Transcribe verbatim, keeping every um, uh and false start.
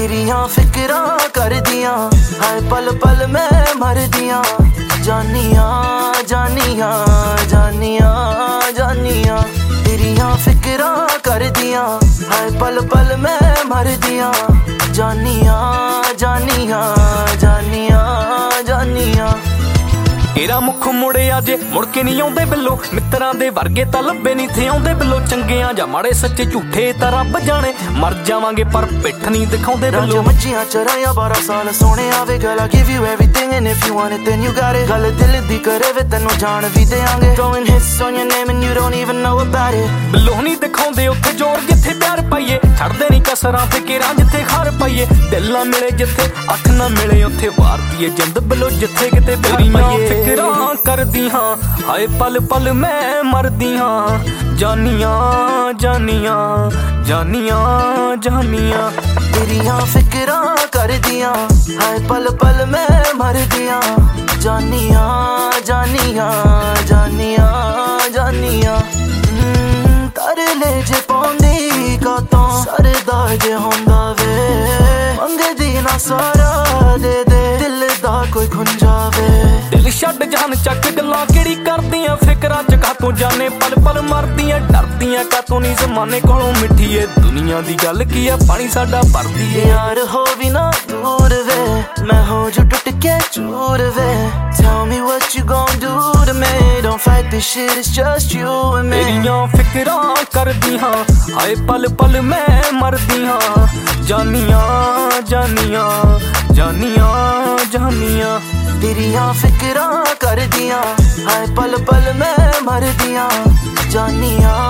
तेरियां फिक्रां करदियां हाय पल पल मैं मरदियां जानियां जानियां जानियां जानियां तेरियां फिक्रां करदियां हाय पल पल मैं मरदियां जानियां जानियां जानियां जानियां तेरा मुख मुड़िया जे मुड़ के नहीं आउंदे बिल्लो मित्रां दे वर्गे तां लब्बे नहीं थे आउंदे बिल्लो चंगियां जां माड़े सच्चे झूठे तां रब जाने मर जावांगे पर पिठ नहीं दिखाउंदे बिल्लो मच्छियां चराया बारह साल सोने आवे girl I give you everything and if you want it then you got it गल दिल दी करे वे तैनू जान भी देंगे going hits on your name and you don't even know about it बिल्लो नहीं दिखाउंदे उत्थे जोर जिथे प्यार पाइए छड़दे नहीं कसरां ते केरां जिथे खार पाइए दिल ना मिले जिथे अख ना मिले उत्थे वार दी जिंद बिल्लो जिथे किते प्यार पाइए फिक्रां करदियां हाय पल पल मैं मरदियां जानियां जानियां जानियां जानियां तेरियां फिक्रां करदियां हाय पल पल मैं मरदियां जानियां जानियां जानियां जानियां तरले जे पाउंदी कातों सरदा जे हुंदा वे मंगदी ना सारा दे दे दिल दा कोई खुंजावे दिल छड्ड जान चक गल्लां किहड़ी करदियां फिकरां च कातों जाने पल पल मरदियां डरदियां कातों नहीं ज़माने कोलों मिठी ए दुनिया दी गल की आ पानी साडा भरदी ए यार हो भी ना दूर वे मैं हो जो टुट के चूर वे tell me what you gon' do to me don't fight this shit it's just you and me तेरियां फिकरां करदियां हाय पल पल मैं मरदियां जानियां जानियां जानियां जानियां तेरियां फिक्रां करदियां हाय पल पल मैं मरदियां जानियां